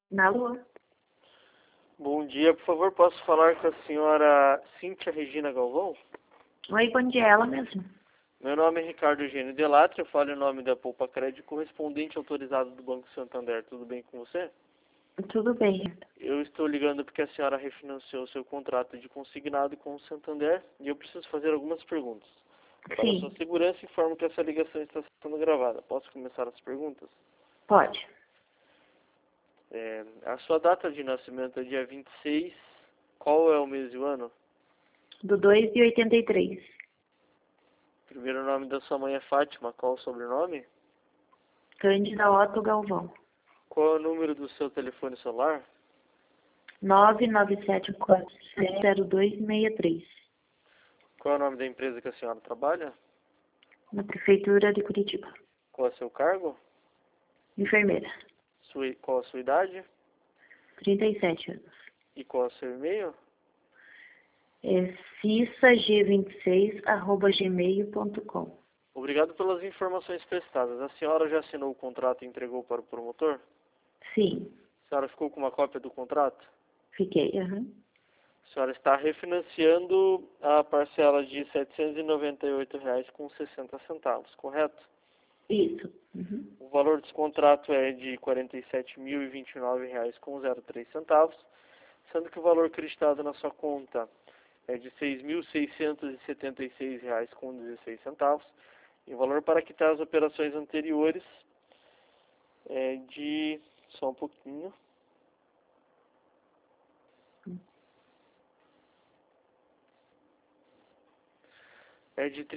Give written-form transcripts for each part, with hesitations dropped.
Na Lua. Bom dia, por favor, posso falar com a senhora Cíntia Regina Galvão? Oi, bom dia, ela mesmo. Meu nome é Ricardo Eugênio Delattre, eu falo em nome da Poupa Crédito, correspondente autorizado do Banco Santander. Tudo bem com você? Tudo bem. Eu estou ligando porque a senhora refinanciou seu contrato de consignado com o Santander e eu preciso fazer algumas perguntas. Para a sua Sim, segurança, informo que essa ligação está sendo gravada. Posso começar as perguntas? pode. A sua data de nascimento é dia 26. Qual é o mês e o ano? Do 2 de 83. Primeiro nome da sua mãe é Fátima. Qual o sobrenome? Cândida Otto Galvão. Qual é o número do seu telefone celular? 997470263. Qual é o nome da empresa que a senhora trabalha? Na Prefeitura de Curitiba. Qual é o seu cargo? Enfermeira. Qual a sua idade? 37 anos. E qual é o seu e-mail? É cissag26@gmail.com. Obrigado pelas informações prestadas. A senhora já assinou o contrato e entregou para o promotor? Sim, A senhora ficou com uma cópia do contrato? fiquei. Aham. A senhora está refinanciando a parcela de R$ 798,60, correto? Isso. Uhum. O valor desse contrato é de R$ 47.029,03, sendo que o valor creditado na sua conta é de R$ 6.676,16, e o valor para quitar as operações anteriores é de... só um pouquinho... é de R$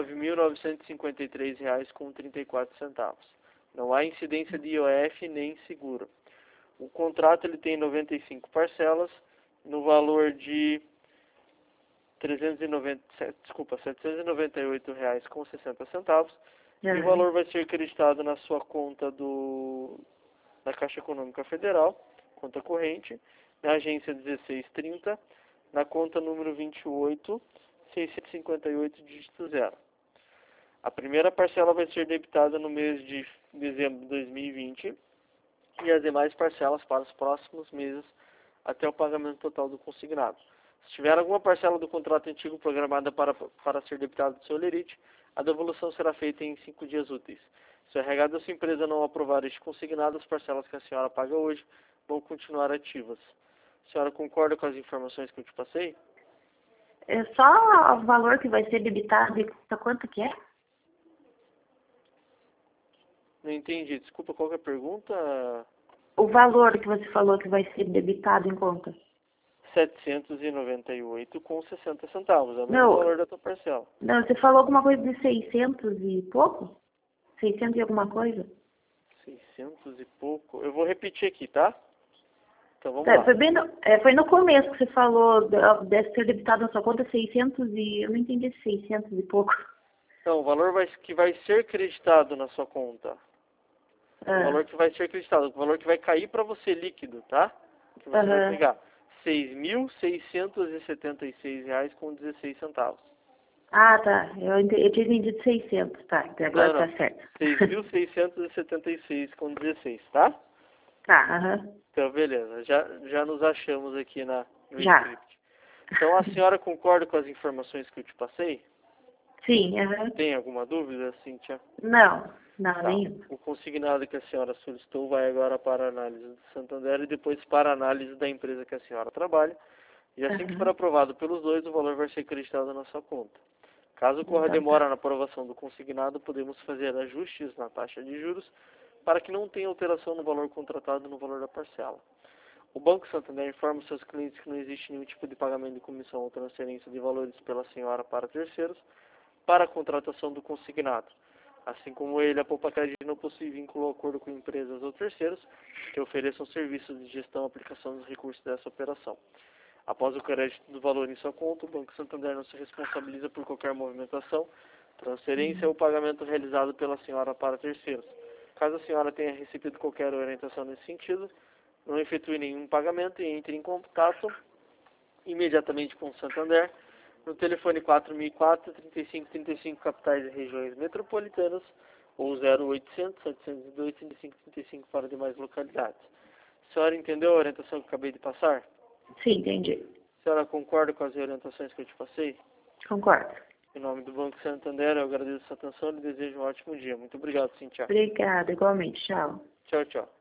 39.953,34. Não há incidência de IOF nem seguro. O contrato ele tem 95 parcelas no valor de R$ 798,60. E o Aham. valor vai ser acreditado na sua conta da Caixa Econômica Federal, conta corrente, na agência 1630, na conta número 28.658, dígito 0. A primeira parcela vai ser debitada no mês de dezembro de 2020 e as demais parcelas para os próximos meses até o pagamento total do consignado. Se tiver alguma parcela do contrato antigo programada para ser debitada do seu lerite, a devolução será feita em 5 dias úteis. Se o RH da sua empresa não aprovar este consignado, as parcelas que a senhora paga hoje vão continuar ativas. A senhora concorda com as informações que eu te passei? É só o valor que vai ser debitado e quanto que é? Não entendi. Desculpa, qual que é a pergunta? O valor que você falou que vai ser debitado em conta. R$ 798,60. É o mesmo Não, valor da tua parcela. não, você falou alguma coisa de 600 e pouco? 600 e alguma coisa? 600 e pouco. Eu vou repetir aqui, tá? Então vamos Tá, lá. foi no começo que você falou, deve ser debitado na sua conta 600 e... Eu não entendi 600 e pouco. Então, o valor que vai ser creditado na sua conta. O Ah, valor que vai ser creditado. O valor que vai cair para você líquido, tá? Que você vai aham. pegar. R$ 6.676,16. Ah, tá. Eu tinha entendido 600, tá. Então agora Não, tá não. certo. 6.676,16, tá? Tá, aham. Então, beleza. Já nos achamos aqui no Já. script. Então, a senhora concorda com as informações que eu te passei? Sim, aham. Tem alguma dúvida, Cíntia? Não, não, Tá. nenhum. O consignado que a senhora solicitou vai agora para a análise do Santander e depois para a análise da empresa que a senhora trabalha. E assim que for Aham. aprovado pelos dois, o valor vai ser acreditado na sua conta. Caso ocorra Então tá. demora na aprovação do consignado, podemos fazer ajustes na taxa de juros para que não tenha alteração no valor contratado no valor da parcela. O Banco Santander informa seus clientes que não existe nenhum tipo de pagamento de comissão ou transferência de valores pela senhora para terceiros para a contratação do consignado. Assim como ele, a Poupa Crédito não possui vínculo ou acordo com empresas ou terceiros que ofereçam serviços de gestão e aplicação dos recursos dessa operação. Após o crédito do valor em sua conta, o Banco Santander não se responsabiliza por qualquer movimentação, transferência ou pagamento realizado pela senhora para terceiros. Caso a senhora tenha recebido qualquer orientação nesse sentido, não efetue nenhum pagamento e entre em contato imediatamente com o Santander no telefone 4004-3535, capitais e regiões metropolitanas, ou 0800-702-3535 para demais localidades. A senhora entendeu a orientação que eu acabei de passar? Sim, entendi. A senhora concorda com as orientações que eu te passei? Concordo. Em nome do Banco Santander, eu agradeço a sua atenção e desejo um ótimo dia. Muito obrigado, Cintia. Obrigada, igualmente. Tchau. Tchau, tchau.